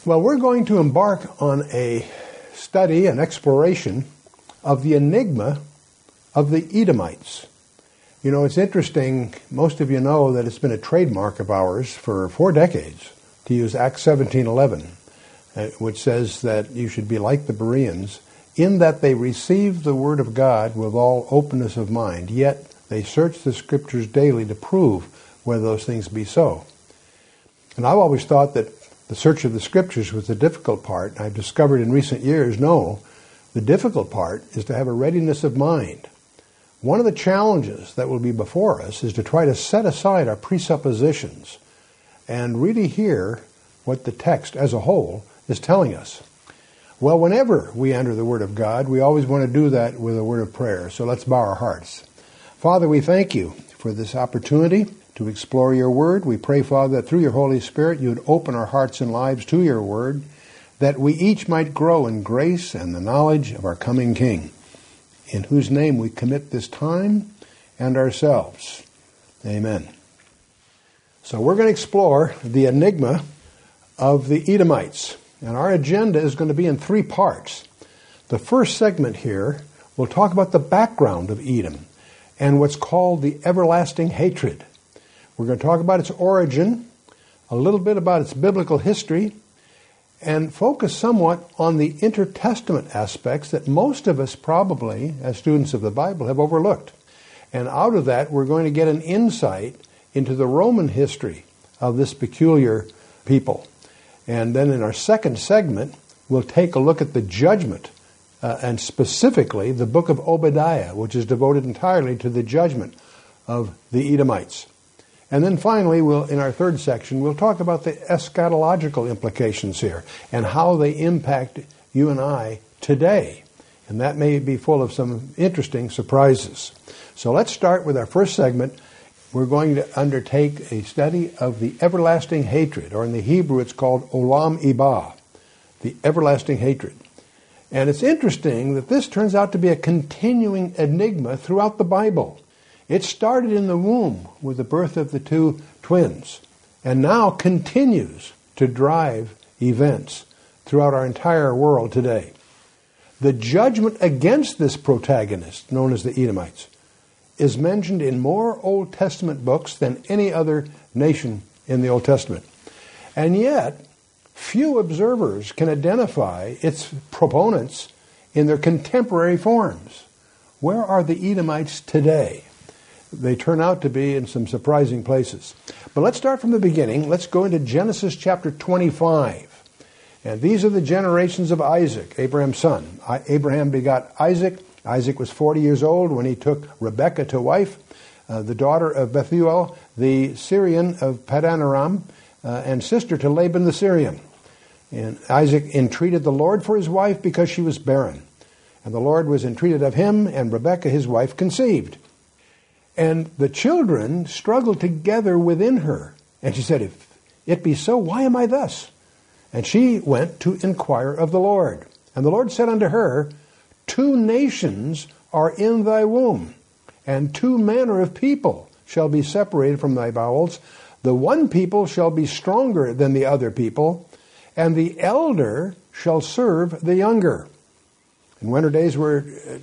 Well, we're going to embark on a study, an exploration of the enigma of the Edomites. You know, it's interesting, most of you know that it's been a trademark of ours for 4 decades to use Acts 17:11, which says that you should be like the Bereans, in that they received the word of God with all openness of mind, yet they search the Scriptures daily to prove whether those things be so. And I've always thought that the search of the Scriptures was the difficult part. I've discovered in recent years, no, the difficult part is to have a readiness of mind. One of the challenges that will be before us is to try to set aside our presuppositions and really hear what the text as a whole is telling us. Well, whenever we enter the Word of God, we always want to do that with a word of prayer. So let's bow our hearts. Father, we thank you for this opportunity to explore your word. We pray, Father, that through your Holy Spirit you would open our hearts and lives to your word, that we each might grow in grace and the knowledge of our coming King, in whose name we commit this time and ourselves. Amen. So we're going to explore the enigma of the Edomites, and our agenda is going to be in 3 parts. The first segment here will talk about the background of Edom and what's called the everlasting hatred. We're going to talk about its origin, a little bit about its biblical history, and focus somewhat on the intertestament aspects that most of us probably, as students of the Bible, have overlooked. And out of that, we're going to get an insight into the Roman history of this peculiar people. And then in our second segment, we'll take a look at the judgment, and specifically the book of Obadiah, which is devoted entirely to the judgment of the Edomites. And then finally, in our third section, we'll talk about the eschatological implications here and how they impact you and I today. And that may be full of some interesting surprises. So let's start with our first segment. We're going to undertake a study of the everlasting hatred, or in the Hebrew it's called Olam Ibah, the everlasting hatred. And it's interesting that this turns out to be a continuing enigma throughout the Bible. It started in the womb with the birth of the 2 twins, and now continues to drive events throughout our entire world today. The judgment against this protagonist, known as the Edomites, is mentioned in more Old Testament books than any other nation in the Old Testament. And yet, few observers can identify its proponents in their contemporary forms. Where are the Edomites today? They turn out to be in some surprising places. But let's start from the beginning. Let's go into Genesis chapter 25. And these are the generations of Isaac, Abraham's son. Abraham begot Isaac. Isaac was 40 years old when he took Rebekah to wife, the daughter of Bethuel, the Syrian of Paddan Aram, and sister to Laban the Syrian. And Isaac entreated the Lord for his wife because she was barren. And the Lord was entreated of him, and Rebekah his wife conceived. And the children struggled together within her. And she said, "If it be so, why am I thus?" And she went to inquire of the Lord. And the Lord said unto her, 2 nations are in thy womb, and 2 manner of people shall be separated from thy bowels. The one people shall be stronger than the other people, and the elder shall serve the younger. And when her days were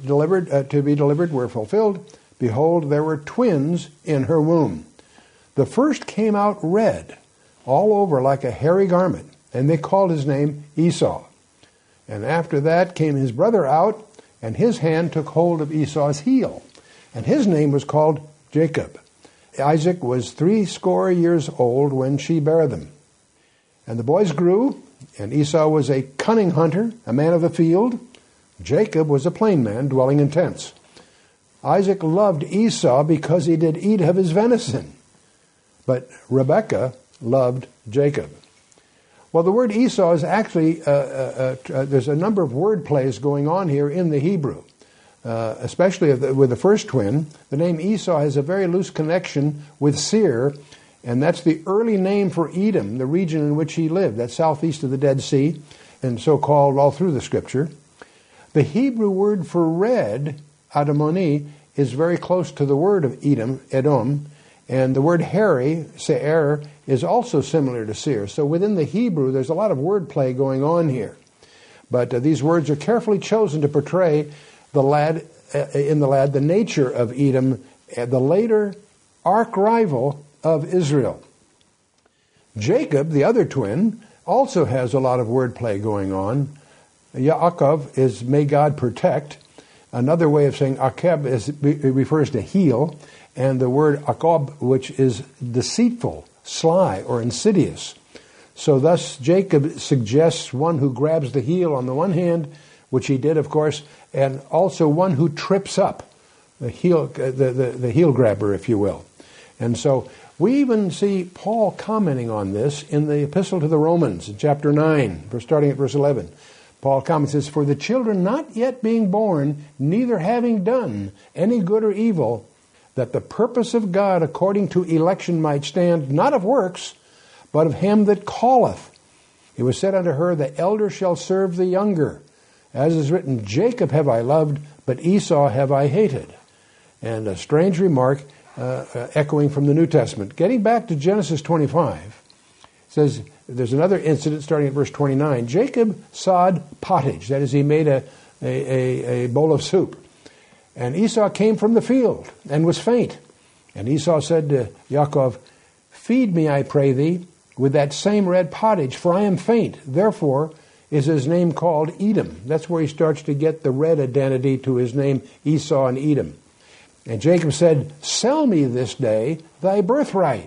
were fulfilled, behold, there were twins in her womb. The first came out red, all over like a hairy garment, and they called his name Esau. And after that came his brother out, and his hand took hold of Esau's heel, and his name was called Jacob. Isaac was 80 years old when she bare them. And the boys grew, and Esau was a cunning hunter, a man of the field. Jacob was a plain man, dwelling in tents. Isaac loved Esau because he did eat of his venison, but Rebekah loved Jacob. Well, the word Esau is actually, there's a number of word plays going on here in the Hebrew, especially with the first twin. The name Esau has a very loose connection with Seir, and that's the early name for Edom, the region in which he lived. That's southeast of the Dead Sea, and so called all through the Scripture. The Hebrew word for red, Adamoni, is very close to the word of Edom, And the word hairy, se'er, is also similar to seer. So within the Hebrew, there's a lot of wordplay going on here. But these words are carefully chosen to portray the nature of Edom, the later arch rival of Israel. Jacob, the other twin, also has a lot of wordplay going on. Yaakov is may God protect. Another way of saying Akeb refers to heel, and the word Akob, which is deceitful, sly, or insidious. So thus Jacob suggests one who grabs the heel on the one hand, which he did, of course, and also one who trips up, the heel grabber, if you will. And so we even see Paul commenting on this in the Epistle to the Romans, in chapter 9, starting at verse 11. Paul comments, says, "For the children not yet being born, neither having done any good or evil, that the purpose of God according to election might stand, not of works, but of him that calleth. It was said unto her, the elder shall serve the younger. As is written, Jacob have I loved, but Esau have I hated." And a strange remark echoing from the New Testament. Getting back to Genesis 25, it says, there's another incident starting at verse 29. Jacob sawed pottage, that is, he made a bowl of soup. And Esau came from the field and was faint. And Esau said to Yaakov, "Feed me, I pray thee, with that same red pottage, for I am faint. Therefore is his name called Edom." That's where he starts to get the red identity to his name, Esau and Edom. And Jacob said, "Sell me this day thy birthright."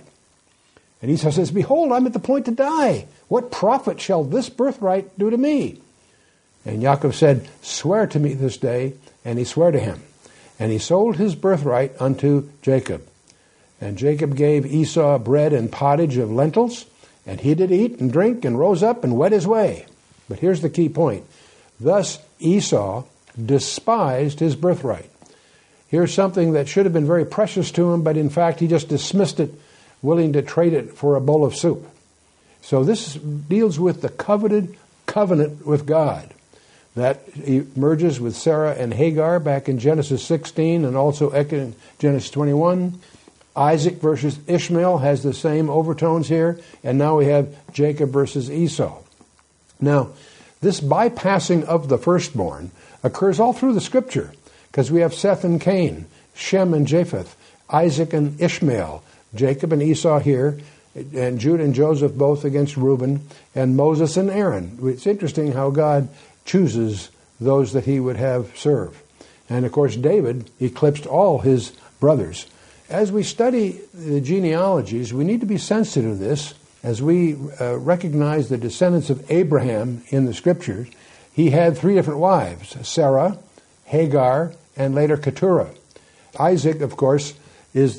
And Esau says, "Behold, I'm at the point to die. What profit shall this birthright do to me?" And Yaakov said, "Swear to me this day." And he sware to him. And he sold his birthright unto Jacob. And Jacob gave Esau bread and pottage of lentils, and he did eat and drink, and rose up and went his way. But here's the key point. Thus Esau despised his birthright. Here's something that should have been very precious to him, but in fact he just dismissed it, willing to trade it for a bowl of soup. So this deals with the coveted covenant with God. That emerges with Sarah and Hagar back in Genesis 16 and also in Genesis 21. Isaac versus Ishmael has the same overtones here. And now we have Jacob versus Esau. Now, this bypassing of the firstborn occurs all through the Scripture, because we have Seth and Cain, Shem and Japheth, Isaac and Ishmael, Jacob and Esau here, and Judah and Joseph both against Reuben, and Moses and Aaron. It's interesting how God chooses those that he would have serve. And of course, David eclipsed all his brothers. As we study the genealogies, we need to be sensitive to this. As we recognize the descendants of Abraham in the Scriptures, he had 3 different wives, Sarah, Hagar, and later Keturah. Isaac, of course, is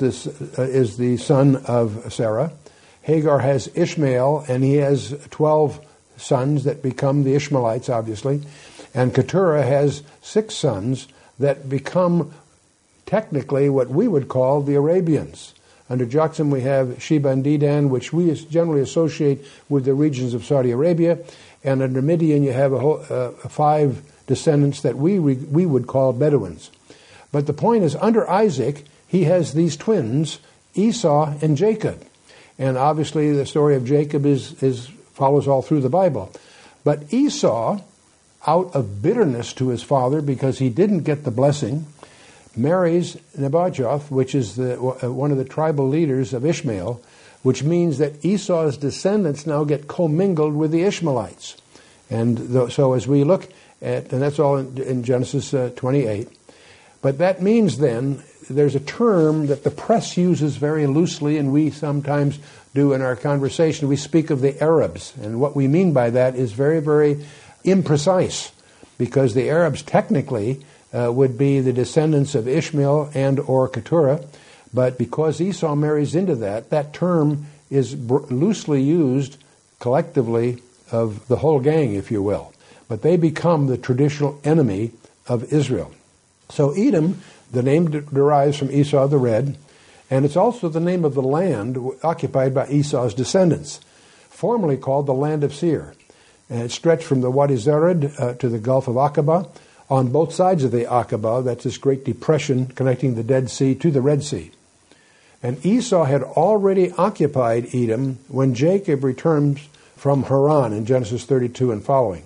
the son of Sarah. Hagar has Ishmael, and he has 12 sons that become the Ishmaelites, obviously. And Keturah has 6 sons that become technically what we would call the Arabians. Under Joachim we have Sheba and Dedan, which we generally associate with the regions of Saudi Arabia. And under Midian you have 5 descendants that we would call Bedouins. But the point is, under Isaac, he has these twins, Esau and Jacob. And obviously the story of Jacob follows all through the Bible. But Esau, out of bitterness to his father because he didn't get the blessing, marries Nebajoth, which is one of the tribal leaders of Ishmael, which means that Esau's descendants now get commingled with the Ishmaelites. And so as we look at, and that's all in Genesis 28, but that means then there's a term that the press uses very loosely, and we sometimes do in our conversation. We speak of the Arabs, and what we mean by that is very, very imprecise, because the Arabs technically would be the descendants of Ishmael and or Keturah, but because Esau marries into that term is loosely used collectively of the whole gang, if you will. But they become the traditional enemy of Israel. So Edom, the name derives from Esau the Red, and it's also the name of the land occupied by Esau's descendants, formerly called the land of Seir. And it stretched from the Wadi Zered to the Gulf of Aqaba. On both sides of the Aqaba, that's this great depression connecting the Dead Sea to the Red Sea. And Esau had already occupied Edom when Jacob returns from Haran in Genesis 32 and following.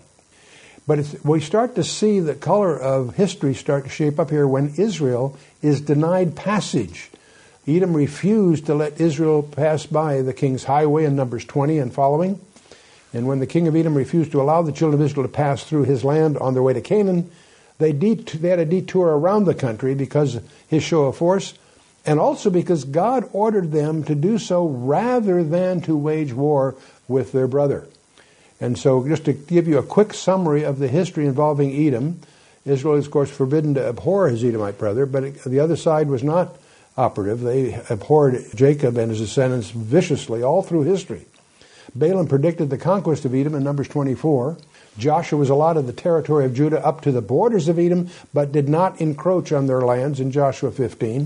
But we start to see the color of history start to shape up here when Israel is denied passage. Edom refused to let Israel pass by the king's highway in Numbers 20 and following. And when the king of Edom refused to allow the children of Israel to pass through his land on their way to Canaan, they had a detour around the country because of his show of force, and also because God ordered them to do so rather than to wage war with their brother. And so just to give you a quick summary of the history involving Edom, Israel is, of course, forbidden to abhor his Edomite brother, but the other side was not operative. They abhorred Jacob and his descendants viciously all through history. Balaam predicted the conquest of Edom in Numbers 24. Joshua was allotted the territory of Judah up to the borders of Edom, but did not encroach on their lands in Joshua 15.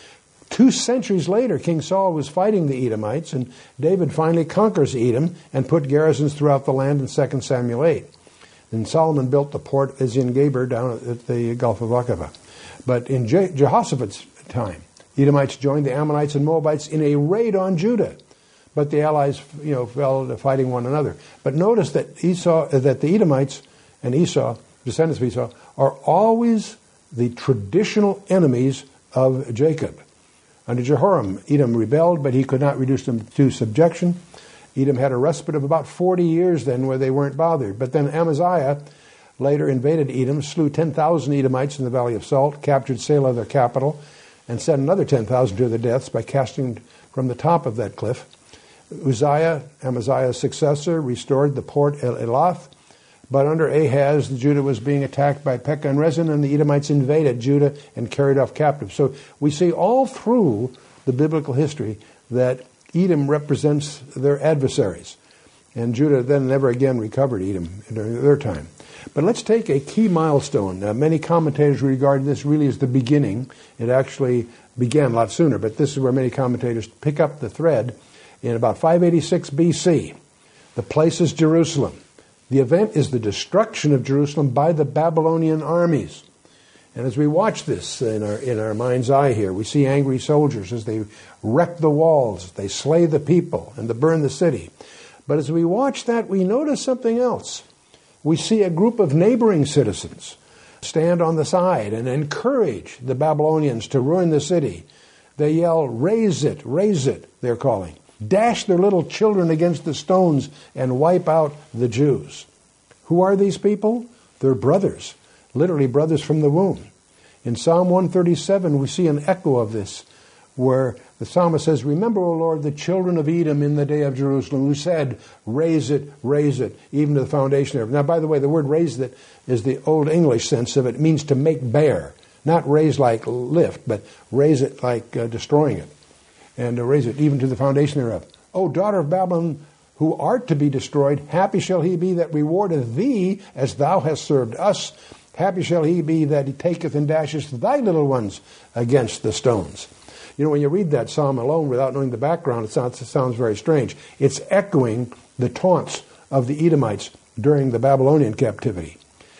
2 centuries later, King Saul was fighting the Edomites, and David finally conquers Edom and put garrisons throughout the land in 2 Samuel 8. Then Solomon built the port Ezion-Geber down at the Gulf of Aqaba. But in Jehoshaphat's time, Edomites joined the Ammonites and Moabites in a raid on Judah. But the allies, fell to fighting one another. But notice that the Edomites and Esau, descendants of Esau, are always the traditional enemies of Jacob. Under Jehoram, Edom rebelled, but he could not reduce them to subjection. Edom had a respite of about 40 years then where they weren't bothered. But then Amaziah later invaded Edom, slew 10,000 Edomites in the Valley of Salt, captured Selah, their capital, and sent another 10,000 to their deaths by casting from the top of that cliff. Uzziah, Amaziah's successor, restored the port El-Elath, but under Ahaz, Judah was being attacked by Pekah and Rezin, and the Edomites invaded Judah and carried off captives. So we see all through the biblical history that Edom represents their adversaries. And Judah then never again recovered Edom during their time. But let's take a key milestone. Many commentators regard this really as the beginning. It actually began a lot sooner, but this is where many commentators pick up the thread. In about 586 B.C., the place is Jerusalem. The event is the destruction of Jerusalem by the Babylonian armies. And as we watch this in our mind's eye here, we see angry soldiers as they wreck the walls, they slay the people, and they burn the city. But as we watch that, we notice something else. We see a group of neighboring citizens stand on the side and encourage the Babylonians to ruin the city. They yell, "Raise it, they're calling. Dash their little children against the stones and wipe out the Jews." Who are these people? They're brothers, literally brothers from the womb. In Psalm 137, we see an echo of this, where the psalmist says, "Remember, O Lord, the children of Edom in the day of Jerusalem, who said, raise it, even to the foundation thereof." Now, by the way, the word raise it is the Old English sense of it. It means to make bare. Not raise like lift, but raise it like destroying it. And raise it even to the foundation thereof. "O daughter of Babylon, who art to be destroyed, happy shall he be that rewardeth thee as thou hast served us. Happy shall he be that he taketh and dasheth thy little ones against the stones." When you read that psalm alone without knowing the background, it sounds very strange. It's echoing the taunts of the Edomites during the Babylonian captivity.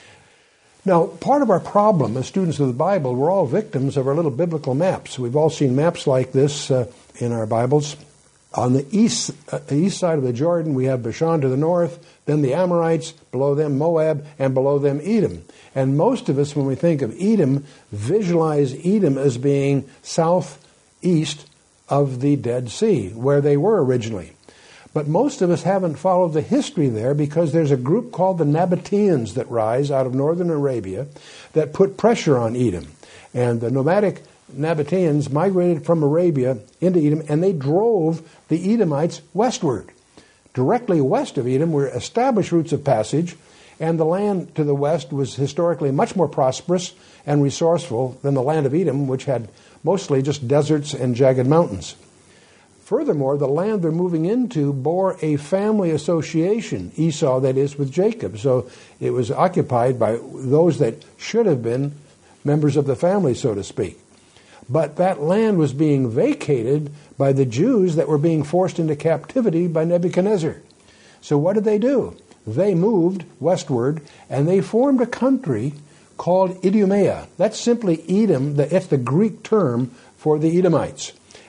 Now, part of our problem as students of the Bible, we're all victims of our little biblical maps. We've all seen maps like this in our Bibles. On the east side of the Jordan, we have Bashan to the north, then the Amorites, below them Moab, and below them Edom. And most of us, when we think of Edom, visualize Edom as being southeast of the Dead Sea, where they were originally. But most of us haven't followed the history there because there's a group called the Nabateans that rise out of northern Arabia that put pressure on Edom. And the nomadic Nabateans migrated from Arabia into Edom, and they drove the Edomites westward. Directly west of Edom were established routes of passage, and the land to the west was historically much more prosperous and resourceful than the land of Edom, which had mostly just deserts and jagged mountains. Furthermore, the land they're moving into bore a family association, Esau, that is, with Jacob. So it was occupied by those that should have been members of the family, so to speak. But that land was being vacated by the Jews that were being forced into captivity by Nebuchadnezzar. So what did they do? They moved westward, and they formed a country called Idumea. That's simply Edom. It's the Greek term for the Edomites.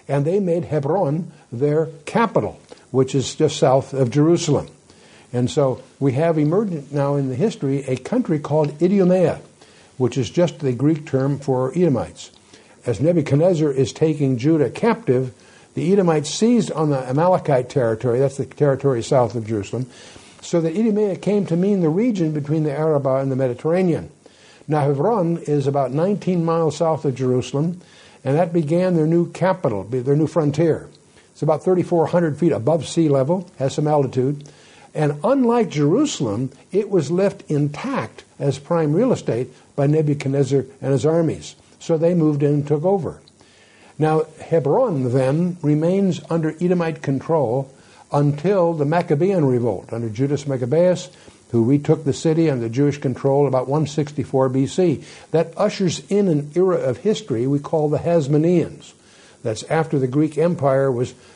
and they made Hebron their capital, which is just south of Jerusalem. And so we have emergent now in the history a country called Idumea, which is just the Greek term for Edomites. As Nebuchadnezzar is taking Judah captive, the Edomites seized on the Amalekite territory, that's the territory south of Jerusalem, so that Idumea came to mean the region between the Arabah and the Mediterranean. Now Hebron is about 19 miles south of Jerusalem, and that began their new capital, their new frontier. It's about 3,400 feet above sea level, has some altitude, and unlike Jerusalem, it was left intact as prime real estate by Nebuchadnezzar and his armies. So they moved in and took over. Now, Hebron then remains under Edomite control until the Maccabean revolt under Judas Maccabeus, who retook the city under Jewish control about 164 BC. That ushers in an era of history we call the Hasmoneans. That's after the Greek Empire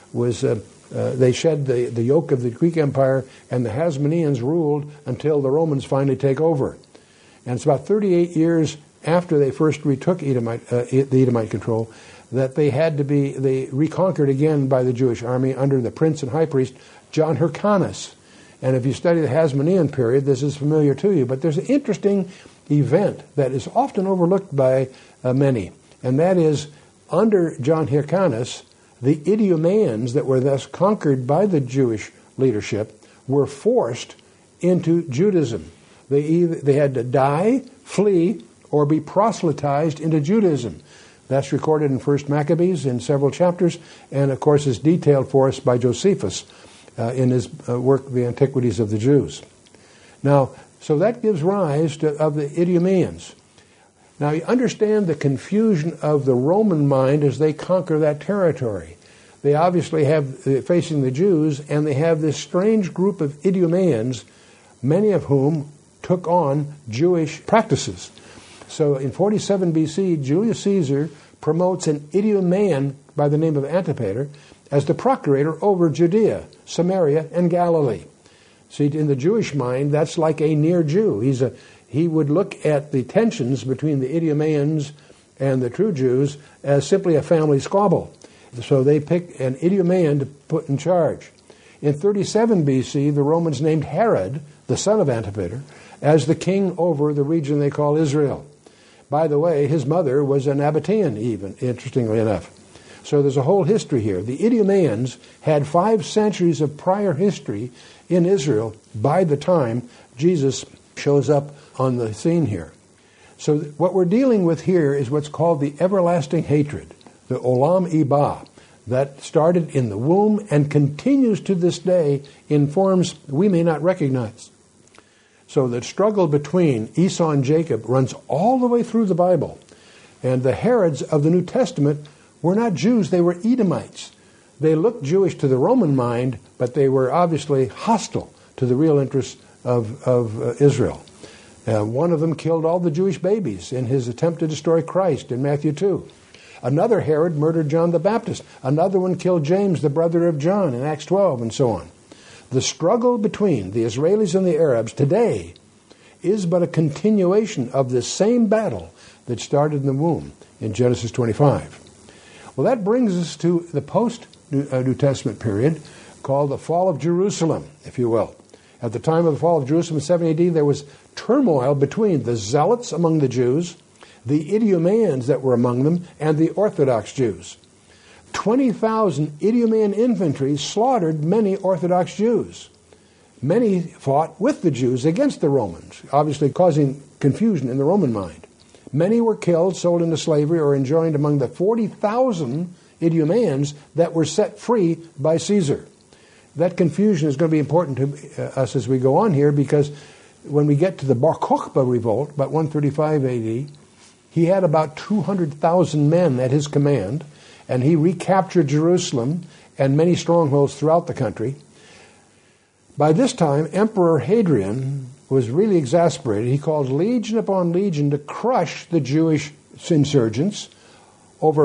they shed the yoke of the Greek Empire, and the Hasmoneans ruled until the Romans finally take over. And it's about 38 years after they first retook the Edomite control that they reconquered again by the Jewish army under the prince and high priest John Hyrcanus. And if you study the Hasmonean period, this is familiar to you. But there's an interesting event that is often overlooked by many, and that is under John Hyrcanus, the Idumeans that were thus conquered by the Jewish leadership were forced into Judaism. They had to die, flee, or be proselytized into Judaism. That's recorded in 1 Maccabees in several chapters, and of course is detailed for us by Josephus in his work, The Antiquities of the Jews. Now, so that gives rise of the Idumeans. Now, you understand the confusion of the Roman mind as they conquer that territory. They obviously have, facing the Jews, and they have this strange group of Idumeans, many of whom took on Jewish practices. So in 47 BC, Julius Caesar promotes an Idumean by the name of Antipater as the procurator over Judea, Samaria, and Galilee. See, in the Jewish mind, that's like a near Jew. He would look at the tensions between the Idumeans and the true Jews as simply a family squabble. So they pick an Idumean to put in charge. In 37 BC, the Romans named Herod, the son of Antipater, as the king over the region they call Israel. By the way, his mother was a Nabatean even, interestingly enough. So there's a whole history here. The Idumeans had 5 centuries of prior history in Israel by the time Jesus shows up on the scene here. So what we're dealing with here is what's called the everlasting hatred, the Olam Ibah, that started in the womb and continues to this day in forms we may not recognize. So the struggle between Esau and Jacob runs all the way through the Bible. And the Herods of the New Testament were not Jews, they were Edomites. They looked Jewish to the Roman mind, but they were obviously hostile to the real interests of Israel. One of them killed all the Jewish babies in his attempt to destroy Christ in Matthew 2. Another Herod murdered John the Baptist. Another one killed James, the brother of John, in Acts 12, and so on. The struggle between the Israelis and the Arabs today is but a continuation of the same battle that started in the womb in Genesis 25. Well, that brings us to the post-New Testament period called the fall of Jerusalem, if you will. At the time of the fall of Jerusalem in 70 AD, there was turmoil between the Zealots among the Jews, the Idumeans that were among them, and the Orthodox Jews. 20,000 Idumean infantry slaughtered many Orthodox Jews. Many fought with the Jews against the Romans, obviously causing confusion in the Roman mind. Many were killed, sold into slavery, or enjoined among the 40,000 Idumeans that were set free by Caesar. That confusion is going to be important to us as we go on here, because when we get to the Bar Kokhba revolt, about 135 AD, he had about 200,000 men at his command, and he recaptured Jerusalem and many strongholds throughout the country. By this time, Emperor Hadrian was really exasperated. He called legion upon legion to crush the Jewish insurgents. Over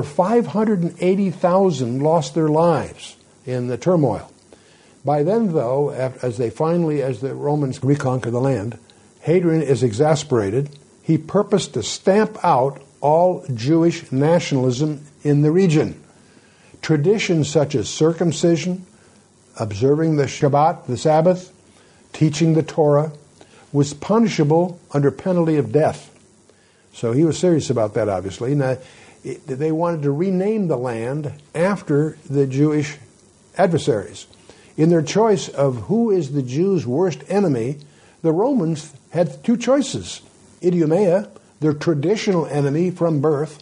580,000 lost their lives in the turmoil. By then, though, as the Romans reconquer the land, Hadrian is exasperated. He purposed to stamp out all Jewish nationalism in the region. Traditions such as circumcision, observing the Shabbat, the Sabbath, teaching the Torah, was punishable under penalty of death. So he was serious about that, obviously. Now, they wanted to rename the land after the Jewish adversaries. In their choice of who is the Jews' worst enemy, the Romans had two choices. Idumea, their traditional enemy from birth,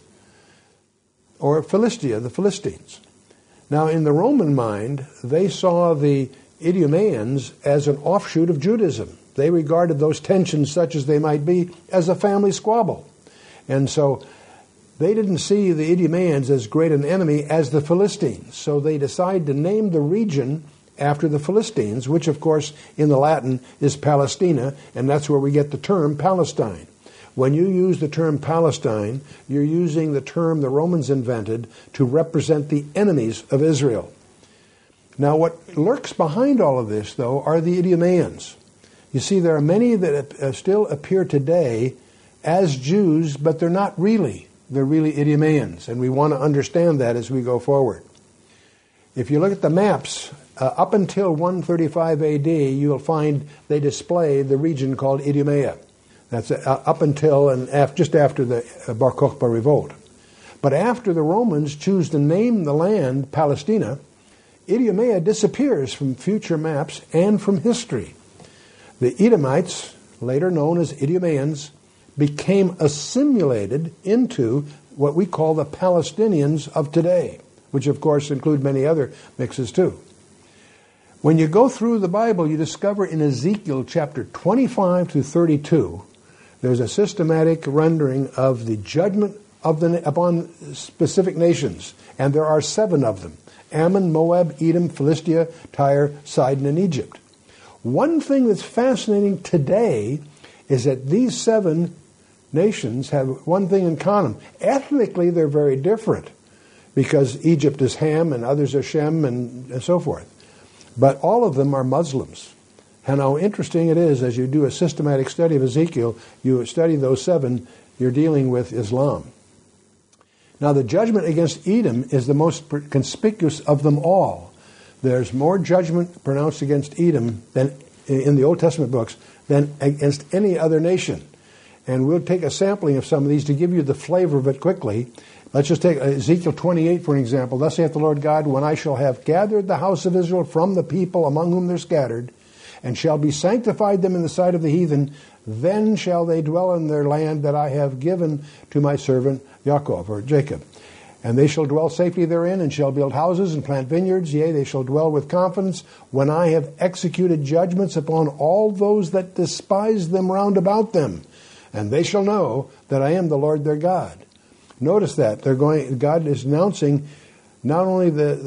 or Philistia, the Philistines. Now, in the Roman mind, they saw the Idumeans as an offshoot of Judaism. They regarded those tensions, such as they might be, as a family squabble. And so they didn't see the Idumeans as great an enemy as the Philistines. So they decided to name the region after the Philistines, which, of course, in the Latin is Palestina, and that's where we get the term Palestine. When you use the term Palestine, you're using the term the Romans invented to represent the enemies of Israel. Now, what lurks behind all of this, though, are the Idumeans. You see, there are many that still appear today as Jews, but they're not really. They're really Idumeans, and we want to understand that as we go forward. If you look at the maps, up until 135 AD, you'll find they display the region called Idumea. That's up until and just after the Bar Kokhba revolt. But after the Romans choose to name the land Palestina, Idumea disappears from future maps and from history. The Edomites, later known as Idumeans, became assimilated into what we call the Palestinians of today, which of course include many other mixes too. When you go through the Bible, you discover in Ezekiel chapter 25 to 32, there's a systematic rendering of the judgment upon specific nations, and there are 7 of them: Ammon, Moab, Edom, Philistia, Tyre, Sidon, and Egypt. One thing that's fascinating today is that these 7 nations have one thing in common. Ethnically, they're very different, because Egypt is Ham and others are Shem and so forth. But all of them are Muslims. And how interesting it is, as you do a systematic study of Ezekiel, you study those 7, you're dealing with Islam. Now, the judgment against Edom is the most conspicuous of them all. There's more judgment pronounced against Edom than in the Old Testament books than against any other nation. And we'll take a sampling of some of these to give you the flavor of it quickly. Let's just take Ezekiel 28 for an example. Thus saith the Lord God, when I shall have gathered the house of Israel from the people among whom they're scattered, and shall be sanctified them in the sight of the heathen, then shall they dwell in their land that I have given to my servant Yaakov, or Jacob. And they shall dwell safely therein, and shall build houses and plant vineyards. Yea, they shall dwell with confidence, when I have executed judgments upon all those that despise them round about them. And they shall know that I am the Lord their God. Notice that God is announcing not only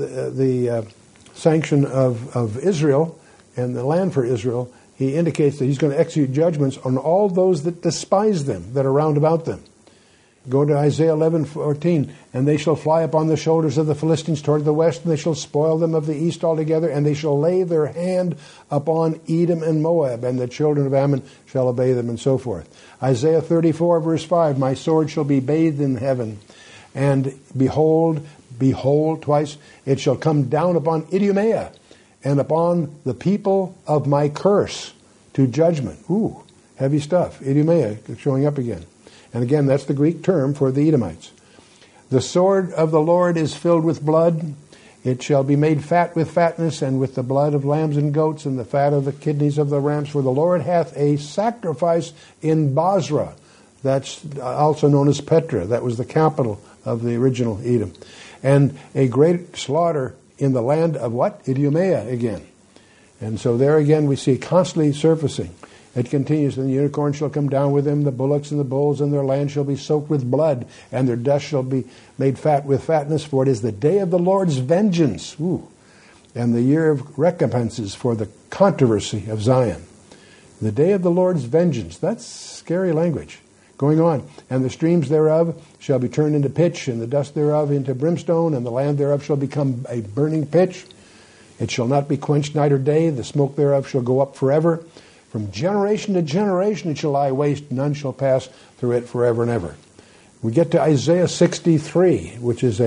the sanction of Israel and the land for Israel, he indicates that he's going to execute judgments on all those that despise them, that are round about them. Go to Isaiah 11:14, and they shall fly upon the shoulders of the Philistines toward the west, and they shall spoil them of the east altogether, and they shall lay their hand upon Edom and Moab, and the children of Ammon shall obey them, and so forth. Isaiah 34 verse 5, my sword shall be bathed in heaven, and behold, twice, it shall come down upon Idumea, and upon the people of my curse to judgment. Ooh, heavy stuff. Idumea showing up again. And again, that's the Greek term for the Edomites. The sword of the Lord is filled with blood. It shall be made fat with fatness, and with the blood of lambs and goats, and the fat of the kidneys of the rams. For the Lord hath a sacrifice in Bozrah. That's also known as Petra. That was the capital of the original Edom. And a great slaughter in the land of what? Idumea again. And so there again we see constantly surfacing. It continues, and the unicorn shall come down with them, the bullocks and the bulls, and their land shall be soaked with blood, and their dust shall be made fat with fatness, for it is the day of the Lord's vengeance, and the year of recompenses for the controversy of Zion. The day of the Lord's vengeance. That's scary language. Going on, and the streams thereof shall be turned into pitch, and the dust thereof into brimstone, and the land thereof shall become a burning pitch. It shall not be quenched night or day, the smoke thereof shall go up forever. From generation to generation it shall lie waste, none shall pass through it forever and ever. We get to Isaiah 63, which is a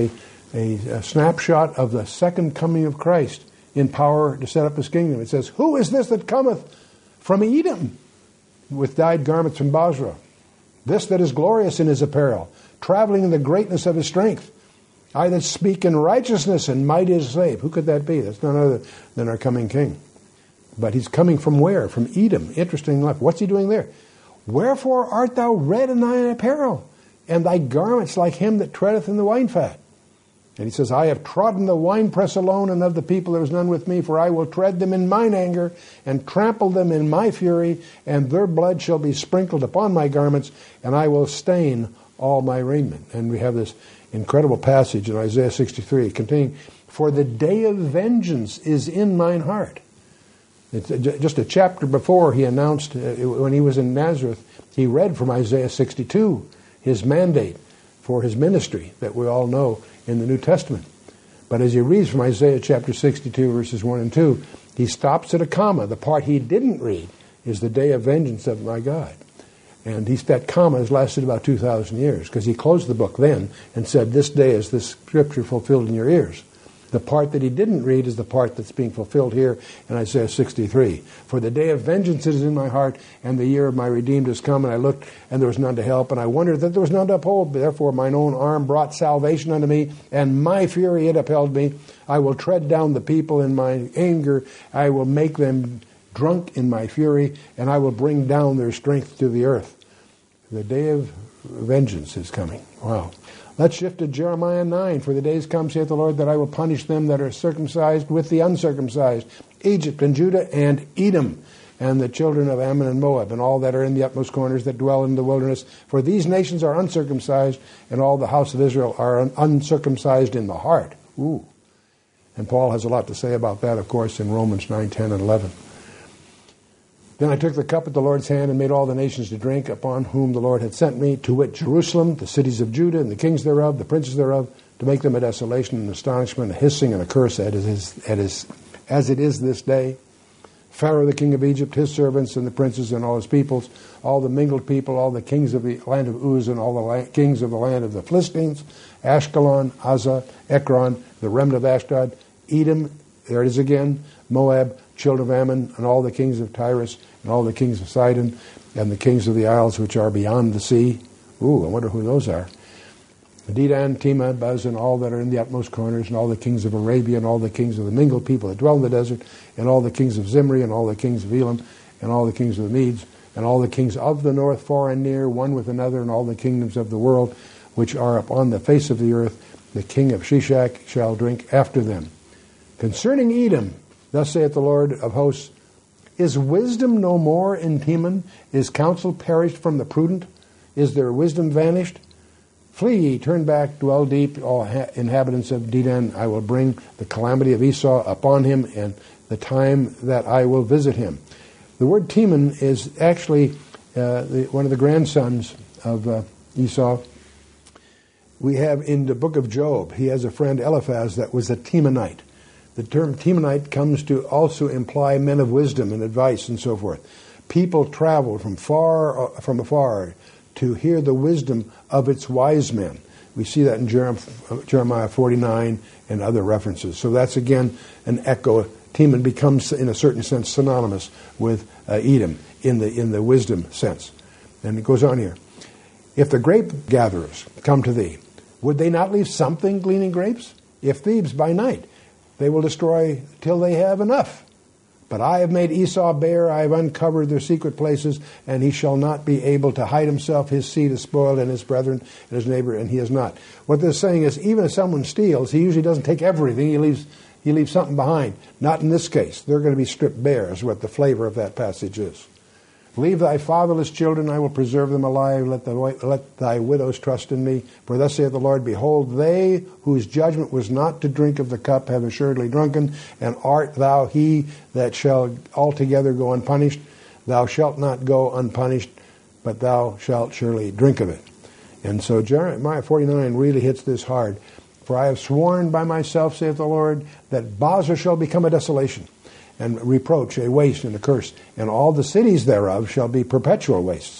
a snapshot of the second coming of Christ in power to set up his kingdom. It says, "Who is this that cometh from Edom with dyed garments from Basra? This that is glorious in his apparel, traveling in the greatness of his strength. I that speak in righteousness and might is saved." Who could that be? That's none other than our coming king. But he's coming from where? From Edom. Interesting enough. What's he doing there? "Wherefore art thou red in thine apparel, and thy garments like him that treadeth in the wine fat?" And he says, "I have trodden the winepress alone, and of the people there is none with me, for I will tread them in mine anger, and trample them in my fury, and their blood shall be sprinkled upon my garments, and I will stain all my raiment." And we have this incredible passage in Isaiah 63 containing, "For the day of vengeance is in mine heart." It's just a chapter before he announced, when he was in Nazareth, he read from Isaiah 62, his mandate for his ministry that we all know in the New Testament. But as he reads from Isaiah chapter 62, verses 1 and 2, he stops at a comma. The part he didn't read is the day of vengeance of my God. And that comma has lasted about 2,000 years, because he closed the book then and said, "This day is this scripture fulfilled in your ears." The part that he didn't read is the part that's being fulfilled here in Isaiah 63. "For the day of vengeance is in my heart, and the year of my redeemed is come. And I looked, and there was none to help, and I wondered that there was none to uphold. Therefore mine own arm brought salvation unto me, and my fury it upheld me. I will tread down the people in my anger. I will make them drunk in my fury, and I will bring down their strength to the earth." The day of vengeance is coming. Wow. Let's shift to Jeremiah 9. "For the days come, saith the Lord, that I will punish them that are circumcised with the uncircumcised, Egypt and Judah and Edom, and the children of Ammon and Moab, and all that are in the utmost corners that dwell in the wilderness. For these nations are uncircumcised, and all the house of Israel are uncircumcised in the heart." Ooh. And Paul has a lot to say about that, of course, in Romans 9, 10, and 11. "Then I took the cup at the Lord's hand, and made all the nations to drink, upon whom the Lord had sent me, to wit, Jerusalem, the cities of Judah, and the kings thereof, the princes thereof, to make them a desolation, and astonishment, a hissing, and a curse, as it is this day. Pharaoh the king of Egypt, his servants, and the princes, and all his peoples, all the mingled people, all the kings of the land of Uz, and all the kings of the land of the Philistines, Ashkelon, Azza, Ekron, the remnant of Ashdod, Edom," there it is again, "Moab, children of Ammon, and all the kings of Tyrus, and all the kings of Sidon, and the kings of the isles which are beyond the sea." Ooh, I wonder who those are. "Dedan, Tema, Buz, and all that are in the utmost corners, and all the kings of Arabia, and all the kings of the mingled people that dwell in the desert, and all the kings of Zimri, and all the kings of Elam, and all the kings of the Medes, and all the kings of the north, far and near, one with another, and all the kingdoms of the world, which are upon the face of the earth. The king of Shishak shall drink after them. Concerning Edom, thus saith the Lord of hosts, is wisdom no more in Teman? Is counsel perished from the prudent? Is their wisdom vanished? Flee ye, turn back, dwell deep, all inhabitants of Dedan. I will bring the calamity of Esau upon him, and the time that I will visit him." The word Teman is actually one of the grandsons of Esau. We have in the book of Job, he has a friend Eliphaz that was a Temanite. The term Temanite comes to also imply men of wisdom and advice and so forth. People travel from afar to hear the wisdom of its wise men. We see that in Jeremiah 49 and other references. So that's again an echo. Teman becomes, in a certain sense, synonymous with Edom in the wisdom sense. And it goes on here. "If the grape gatherers come to thee, would they not leave something gleaning grapes? If thieves by night, they will destroy till they have enough. But I have made Esau bare, I have uncovered their secret places, and he shall not be able to hide himself. His seed is spoiled, and his brethren, and his neighbor, and he is not." What they're saying is, even if someone steals, he usually doesn't take everything. He leaves something behind. Not in this case. They're going to be stripped bare, is what the flavor of that passage is. "Leave thy fatherless children, I will preserve them alive. Let thy widows trust in me. For thus saith the Lord, behold, they whose judgment was not to drink of the cup have assuredly drunken. And art thou he that shall altogether go unpunished? Thou shalt not go unpunished, but thou shalt surely drink of it." And so Jeremiah 49 really hits this hard. "For I have sworn by myself, saith the Lord, that Basra shall become a desolation, and reproach, a waste, and a curse, and all the cities thereof shall be perpetual wastes.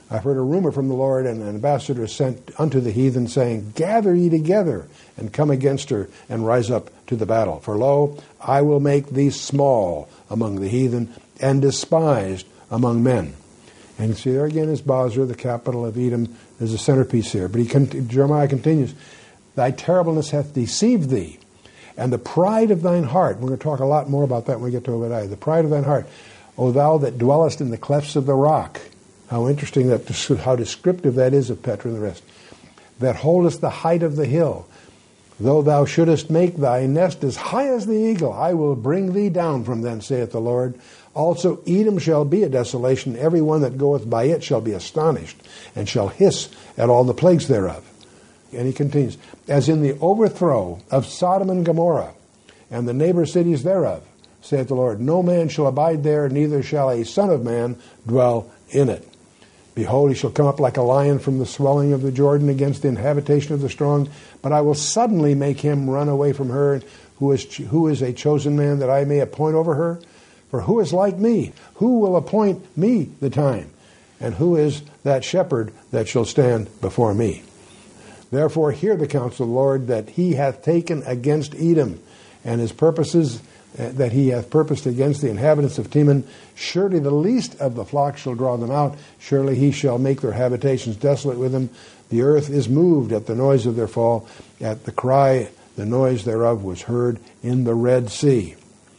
I've heard a rumor from the Lord, and an ambassador sent unto the heathen, saying, Gather ye together, and come against her, and rise up to the battle. For lo, I will make thee small among the heathen, and despised among men. And see, there again is Bozrah, the capital of Edom. There's a centerpiece here. But Jeremiah continues, Thy terribleness hath deceived thee, and the pride of thine heart. We're going to talk a lot more about that when we get to Obadiah. The pride of thine heart, O thou that dwellest in the clefts of the rock. How interesting, how descriptive that is of Petra and the rest. That holdest the height of the hill. Though thou shouldest make thy nest as high as the eagle, I will bring thee down from thence, saith the Lord. Also Edom shall be a desolation. Every one that goeth by it shall be astonished, and shall hiss at all the plagues thereof. And he continues, As in the overthrow of Sodom and Gomorrah, and the neighbor cities thereof, saith the Lord, no man shall abide there, neither shall a son of man dwell in it. Behold, he shall come up like a lion from the swelling of the Jordan against the habitation of the strong. But I will suddenly make him run away from her, who is a chosen man, that I may appoint over her. For who is like me? Who will appoint me the time? And who is that shepherd that shall stand before me? Therefore hear the counsel of the Lord, that he hath taken against Edom, and his purposes that he hath purposed against the inhabitants of Teman. Surely the least of the flock shall draw them out. Surely he shall make their habitations desolate with them. The earth is moved at the noise of their fall. At the cry, the noise thereof was heard in the Red Sea.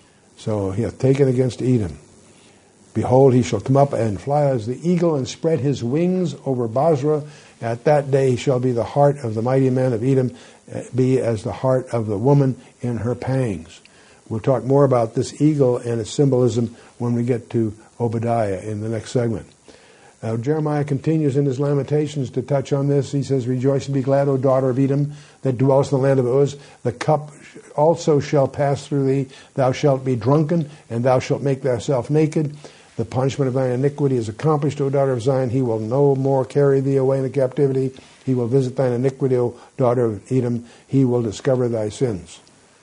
So he hath taken against Edom. Behold, he shall come up and fly as the eagle, and spread his wings over Bozrah. At that day shall be the heart of the mighty man of Edom, be as the heart of the woman in her pangs. We'll talk more about this eagle and its symbolism when we get to Obadiah in the next segment. Now, Jeremiah continues in his Lamentations to touch on this. He says, Rejoice and be glad, O daughter of Edom, that dwellest in the land of Uz. The cup also shall pass through thee. Thou shalt be drunken, and thou shalt make thyself naked. The punishment of thine iniquity is accomplished, O daughter of Zion. He will no more carry thee away into captivity. He will visit thine iniquity, O daughter of Edom. He will discover thy sins.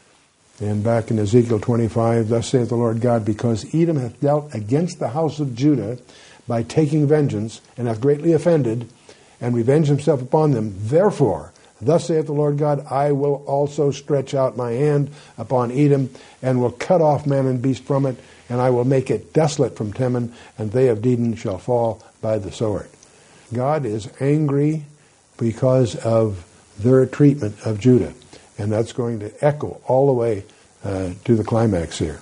And back in Ezekiel 25, Thus saith the Lord God, Because Edom hath dealt against the house of Judah by taking vengeance, and hath greatly offended, and revenged himself upon them, therefore, thus saith the Lord God, I will also stretch out my hand upon Edom, and will cut off man and beast from it, and I will make it desolate from Teman, and they of Dedan shall fall by the sword. God is angry because of their treatment of Judah. And that's going to echo all the way to the climax here.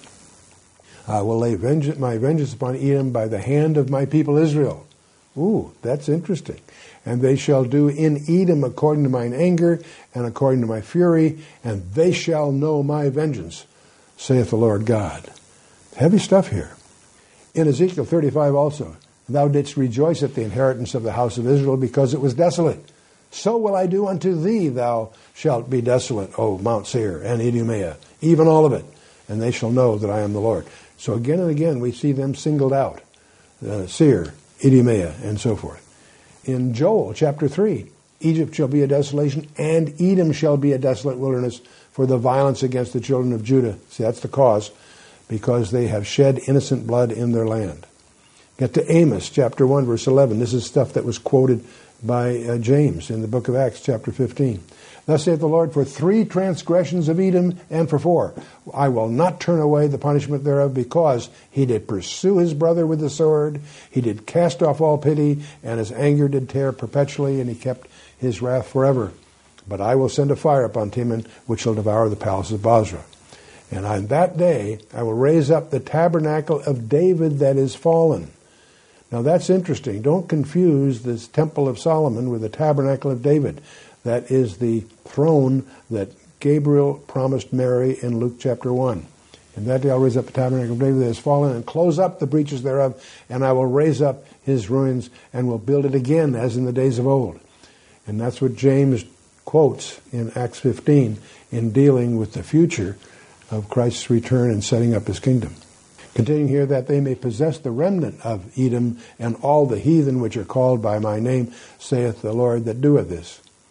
I will lay my vengeance upon Edom by the hand of my people Israel. Ooh, that's interesting. And they shall do in Edom according to mine anger and according to my fury, and they shall know my vengeance, saith the Lord God. Heavy stuff here. In Ezekiel 35 also, Thou didst rejoice at the inheritance of the house of Israel, because it was desolate. So will I do unto thee, thou shalt be desolate, O Mount Seir and Idumea, even all of it, and they shall know that I am the Lord. So again and again we see them singled out, Seir, Idumea, and so forth. In Joel chapter 3, Egypt shall be a desolation, and Edom shall be a desolate wilderness for the violence against the children of Judah. See, that's the cause, because they have shed innocent blood in their land. Get to Amos chapter 1, verse 11. This is stuff that was quoted by James in the book of Acts chapter 15. Thus saith the Lord, For 3 transgressions of Edom, and for 4, I will not turn away the punishment thereof, because he did pursue his brother with the sword, he did cast off all pity, and his anger did tear perpetually, and he kept his wrath forever. But I will send a fire upon Teman, which shall devour the palace of Bozrah. And on that day I will raise up the tabernacle of David that is fallen. Now that's interesting. Don't confuse this temple of Solomon with the tabernacle of David. That is the throne that Gabriel promised Mary in Luke chapter 1. And that day I'll raise up the tabernacle of David that is fallen, and close up the breaches thereof, and I will raise up his ruins, and will build it again as in the days of old. And that's what James quotes in Acts 15 in dealing with the future of Christ's return and setting up his kingdom. Continuing here, that they may possess the remnant of Edom and all the heathen which are called by my name, saith the Lord that doeth this.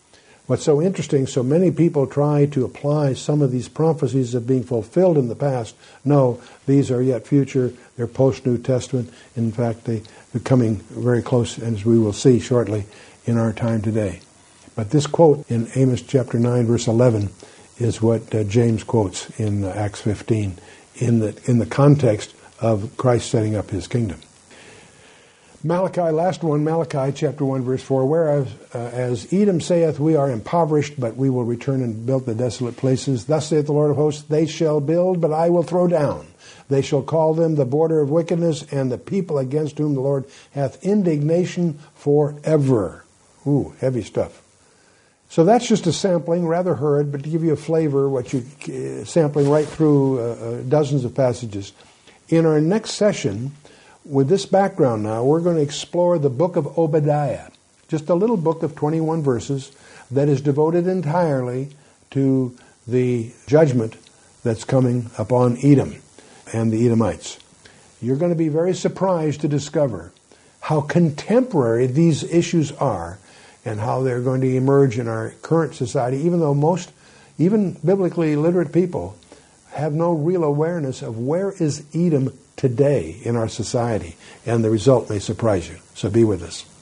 What's so interesting, so many people try to apply some of these prophecies of being fulfilled in the past. No, these are yet future. They're post-New Testament. In fact, they're coming very close, as we will see shortly, in our time today. But this quote in Amos chapter 9, verse 11, is what James quotes in Acts 15 in the context of Christ setting up his kingdom. Malachi, last one, Malachi chapter 1, verse 4, whereas as Edom saith, we are impoverished, but we will return and build the desolate places. Thus saith the Lord of hosts, they shall build, but I will throw down. They shall call them the border of wickedness, and the people against whom the Lord hath indignation forever. Ooh, heavy stuff. So that's just a sampling, rather hurried, but to give you a flavor, sampling right through dozens of passages. In our next session, with this background now, we're going to explore the book of Obadiah, just a little book of 21 verses that is devoted entirely to the judgment that's coming upon Edom and the Edomites. You're going to be very surprised to discover how contemporary these issues are and how they're going to emerge in our current society, even though even biblically literate people have no real awareness of where is Edom today in our society, and the result may surprise you. So be with us.